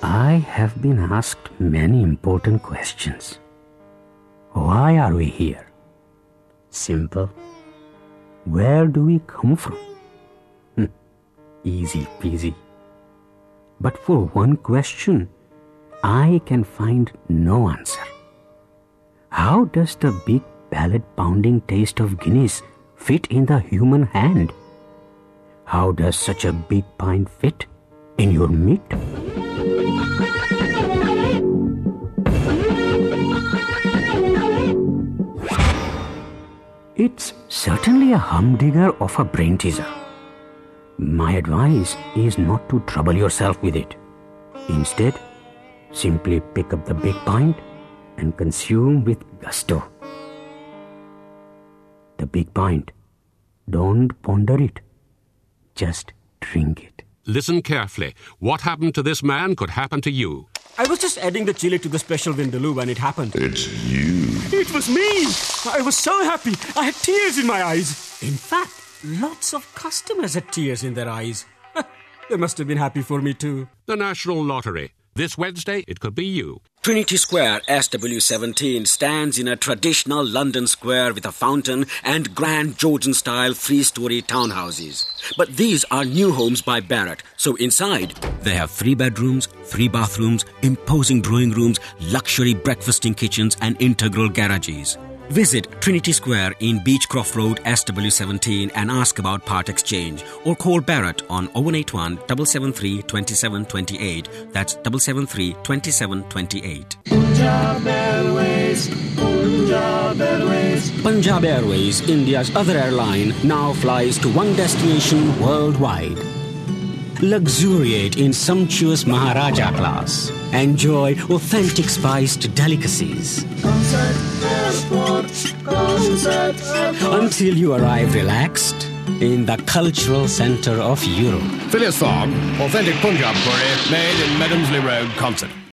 I have been asked many important questions. Why are we here? Simple. Where do we come from? Easy peasy. But for one question, I can find no answer. How does the big palate-pounding taste of Guinness fit in the human hand? How does such a big pint fit in your meat? It's certainly a humdinger of a brain teaser. My advice is not to trouble yourself with it. Instead, simply pick up the big pint and consume with gusto. The big pint. Don't ponder it. Just drink it. Listen carefully. What happened to this man could happen to you. I was just adding the chili to the special vindaloo when it happened. It's you. It was me. I was so happy. I had tears in my eyes. In fact, lots of customers had tears in their eyes. They must have been happy for me too. The National Lottery. This Wednesday, it could be you. Trinity Square, SW17, stands in a traditional London square with a fountain and grand Georgian-style three-story townhouses. But these are new homes by Barratt, so inside they have 3 bedrooms, 3 bathrooms, imposing drawing rooms, luxury breakfasting kitchens and integral garages. Visit Trinity Square in Beechcroft Road, SW17 and ask about part exchange or call Barratt on 0181 773 2728. That's 773 2728. Punjab Airways, Punjab Airways. Punjab Airways, India's other airline, now flies to one destination worldwide. Luxuriate in sumptuous Maharaja class. Enjoy authentic spiced delicacies. Until you arrive relaxed in the cultural centre of Europe. Phileas Fogg, authentic Punjab curry made in Medemsley Road, Consett.